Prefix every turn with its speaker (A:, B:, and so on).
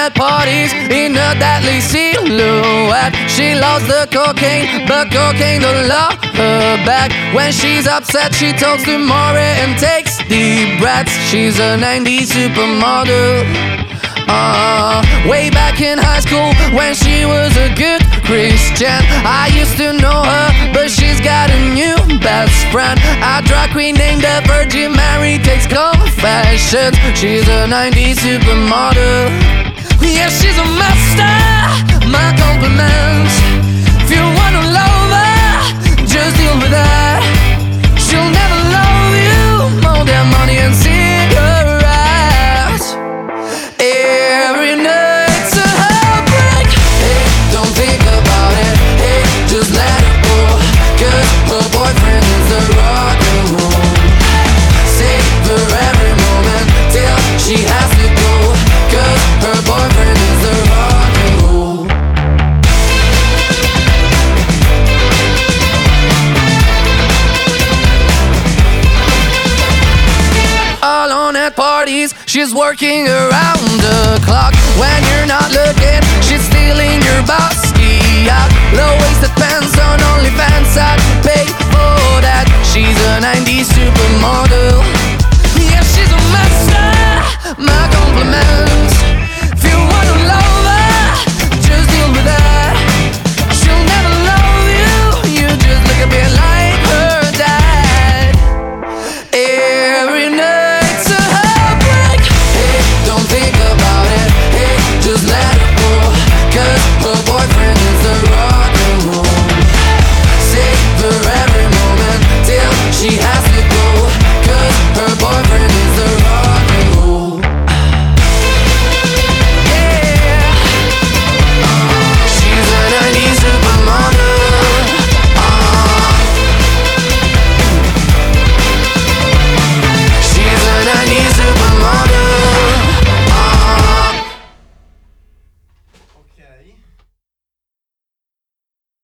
A: at parties in a deadly silhouette. She loves the cocaine, but cocaine don't love her back. When she's upset, she talks to Maury and takes deep breaths. She's a 90s supermodel. Way back in high school when she was a good Christian, I used to know her, but she's got a new best friend. A drag queen named the Virgin Mary takes confessions. She's a 90s supermodel. Yeah, she's a master, my compliments. If you wanna love her, just deal with her. She'll never love you more than money and cigarettes. Every night's a heartbreak. Hey, don't think about it. Hey, just let it go. 'Cause her boyfriend is the rock and roll. Savor every moment till she has to go. 'Cause her boyfriend is the rock and roll. Alone at parties, she's working around the clock. When you're not looking, she's stealing your bossy out. Low-waisted pants on OnlyFans, I'd pay for that. She's a 90s supermodel.